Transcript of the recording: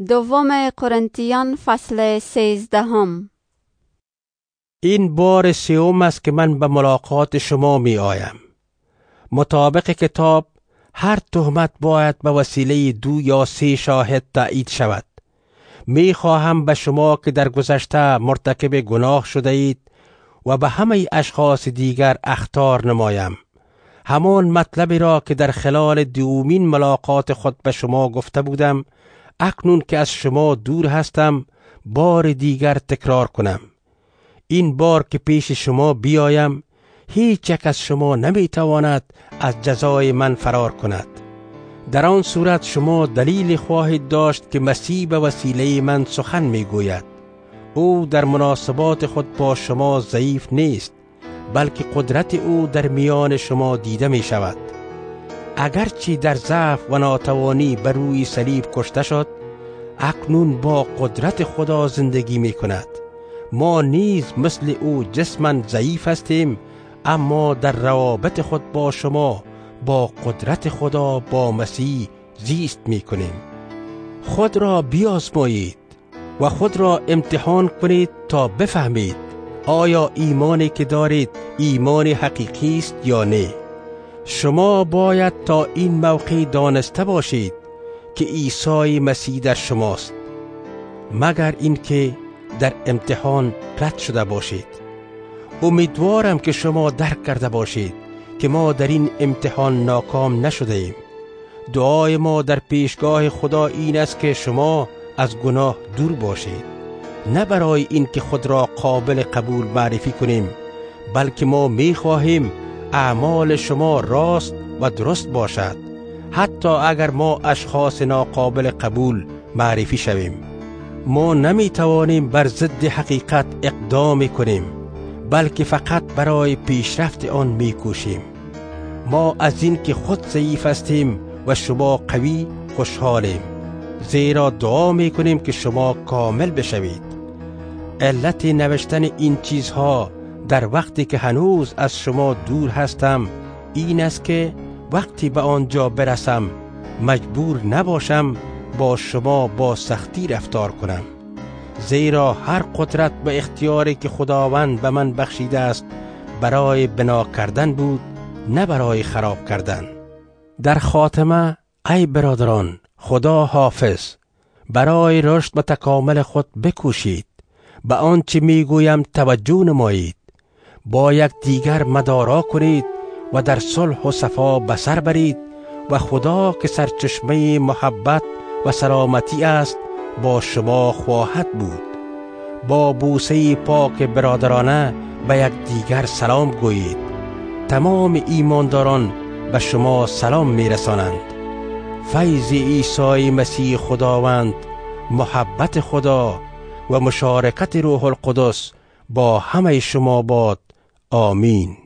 دوم قرنتیان فصل 13. این بار سوم است که من به ملاقات شما می آیم. مطابق کتاب هر تهمت باید به وسیله 2 یا 3 شاهد تایید شود. می خواهم به شما که در گذشته مرتکب گناه شده اید و به همه اشخاص دیگر اخطار نمایم. همان مطلبی را که در خلال دومین ملاقات خود به شما گفته بودم، اکنون که از شما دور هستم بار دیگر تکرار کنم. این بار که پیش شما بیایم، هیچ یک از شما نمی تواند از جزای من فرار کند. در آن صورت شما دلیل خواهید داشت که مسیح به وسیله من سخن می گوید. او در مناسبات خود با شما ضعیف نیست، بلکه قدرت او در میان شما دیده می شود. اگرچه در ضعف و ناتوانی بر روی صلیب کشته شد، اکنون با قدرت خدا زندگی می کند. ما نیز مثل او جسماً ضعیف هستیم، اما در روابط خود با شما با قدرت خدا با مسیح زیست می کنیم. خود را بیازمایید و خود را امتحان کنید تا بفهمید آیا ایمانی که دارید ایمان حقیقی است یا نه. شما باید تا این موقع دانسته باشید که عیسی مسیح در شماست، مگر اینکه در امتحان پلت شده باشید. امیدوارم که شما درک کرده باشید که ما در این امتحان ناکام نشده ایم. دعای ما در پیشگاه خدا این است که شما از گناه دور باشید، نه برای این که خود را قابل قبول معرفی کنیم، بلکه ما می خواهیم اعمال شما راست و درست باشد، حتی اگر ما اشخاص ناقابل قبول معرفی شویم. ما نمی توانیم بر ضد حقیقت اقدام کنیم، بلکه فقط برای پیشرفت آن می کوشیم. ما از این که خود ضعیف هستیم و شما قوی خوشحالیم، زیرا دعا می کنیم که شما کامل بشوید. علت نوشتن این چیزها در وقتی که هنوز از شما دور هستم این است که وقتی به آنجا برسم مجبور نباشم با شما با سختی رفتار کنم، زیرا هر قدرت و اختیاری که خداوند به من بخشیده است برای بنا کردن بود، نه برای خراب کردن. در خاتمه ای برادران، خدا حافظ، برای رشد و تکامل خود بکوشید. به آنچه میگویم توجه نمایید. با یک دیگر مدارا کنید و در صلح و صفا بسر برید و خدا که سرچشمه محبت و سلامتی است با شما خواهد بود. با بوسه پاک برادرانه به یک دیگر سلام گویید. تمام ایمانداران به شما سلام میرسانند. فیض عیسی مسیح خداوند، محبت خدا و مشارکت روح القدس با همه شما باد. آمین.